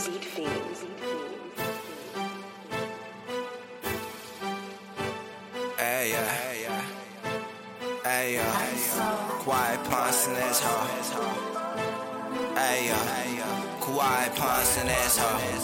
Hey, quiet punks in this hoe. Hey, quiet punks in this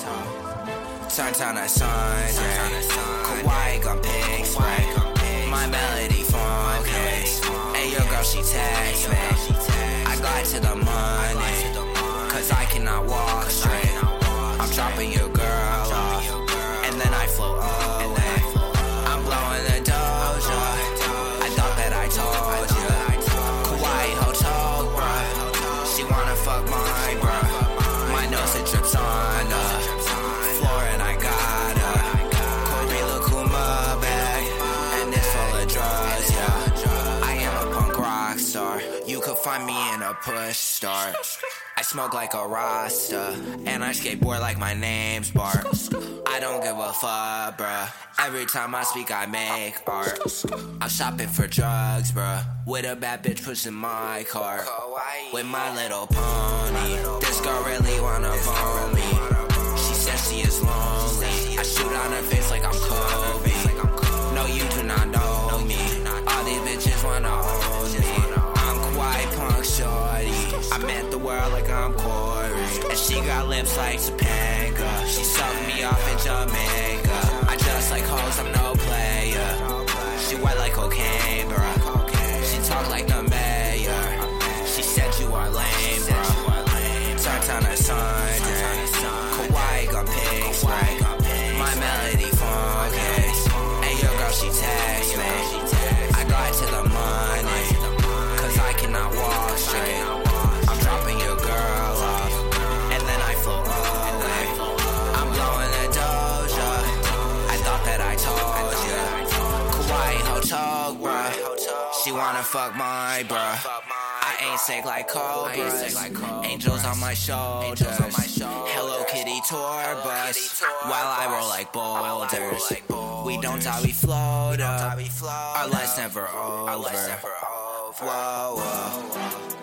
hoe. Turn that signs, Kawhi got pics, right? My melody phone case. Hey, your girl, she text me. I got to the money, cause I cannot walk straight. I'm dropping your girl off, and then I float away. I'm blowing the doja. I thought that I told you. Kawhi hotel, bruh. She wanna fuck my bruh. My nose, it drips on the floor, and I got a Corila Kuma bag, and it's full of drugs, yeah. I am a punk rock star. You could find me in a push start. I smoke like a Rasta, and I skateboard like my name's Bart. I don't give a fuck, bruh. Every time I speak, I make art. I'm shopping for drugs, bruh. With a bad bitch pushing my cart. With my little pony. This girl really wanna bone me. She says she is lonely. I shoot on her face like I'm Kobe. No, you do not know me. All these bitches wanna own me. I'm Kawhi punk shorty. I met the world like I'm Corey. And she got lips like Topanga. She sucked me off in Jamaica. I just like hoes, I'm no player. She white like cocaine, bruh. She talk like the mayor. She said you are lame, bruh. Turn a sign, Kawhi got pics, right? My melody phone case. And your girl, she text me. I got to the money, cause I cannot walk straight. I'm dropping your girl off, and then I float away. I'm blowing the doja. I thought that I told you. Kawhi hotel, bruh. She wanna fuck my bruh. I ain't sick like Cobras. Angels on my shoulders. Hello Kitty tour bus. While I roll like boulders. We don't die, we float up. Our life's never over. Whoa, whoa.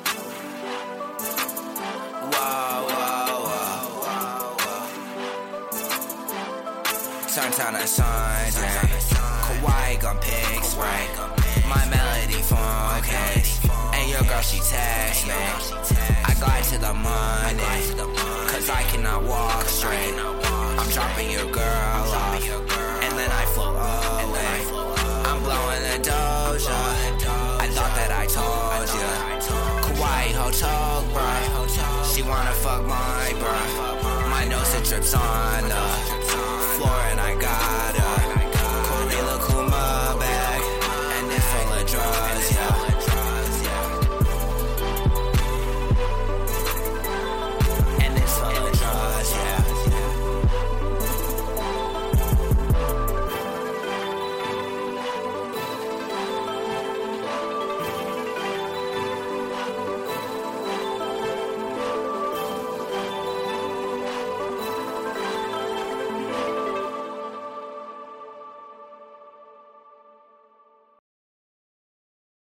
Turn a sign, Kawhi got pics, right? My melody phone case. And your girl, she text me. I got to the money, cause I cannot walk straight. I'm dropping your girl off, and then I float away. I'm blowing the doja. I thought that I told you. Kawhi hotel, bruh. She wanna fuck my bruh. My nose, it drips on the